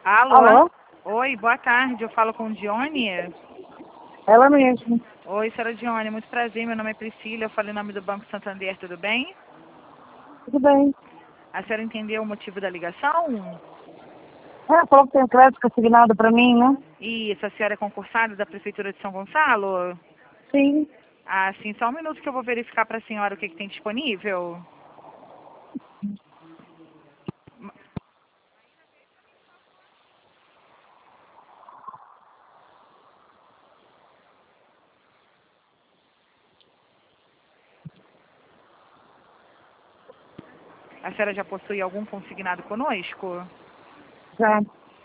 Alô? Alô? Oi, boa tarde. Eu falo com Dione. Ela mesmo. Oi, senhora Dione. Muito prazer. Meu nome é Priscila. Eu falo em nome do Banco Santander. Tudo bem? Tudo bem. A senhora entendeu o motivo da ligação? Ela falou que tem crédito assignado para mim, né? Isso. A senhora é concursada da Prefeitura de São Gonçalo? Sim. Ah, sim. Só um minuto que eu vou verificar para a senhora o que tem disponível. A senhora já possui algum consignado conosco? Já.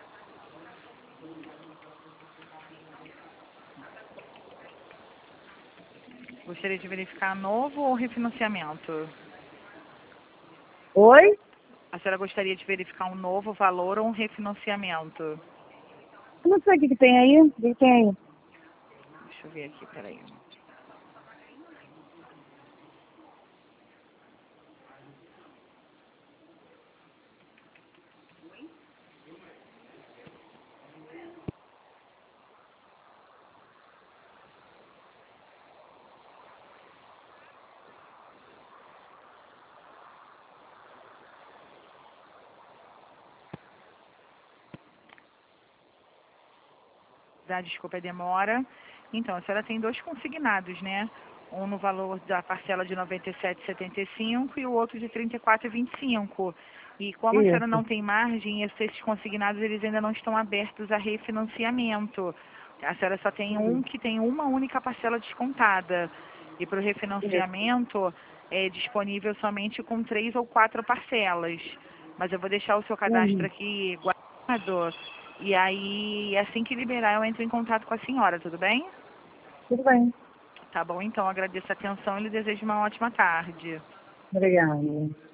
Gostaria de verificar novo ou refinanciamento? Oi? A senhora gostaria de verificar um novo valor ou um refinanciamento? Eu não sei o que tem aí. O que tem aí? Deixa eu ver aqui, peraí. Desculpa a demora. Então, a senhora tem dois consignados, né? Um no valor da parcela de R$ 97,75 e o outro de R$ 34,25. E como a senhora não Isso. tem margem, esses consignados eles ainda não estão abertos a refinanciamento. A senhora só tem um que tem uma única parcela descontada. E para o Isso. refinanciamento é disponível somente com 3 ou 4 parcelas. Mas eu vou deixar o seu cadastro Uhum. aqui guardado. E aí, assim que liberar, eu entro em contato com a senhora, tudo bem? Tudo bem. Tá bom, então, agradeço a atenção e lhe desejo uma ótima tarde. Obrigada.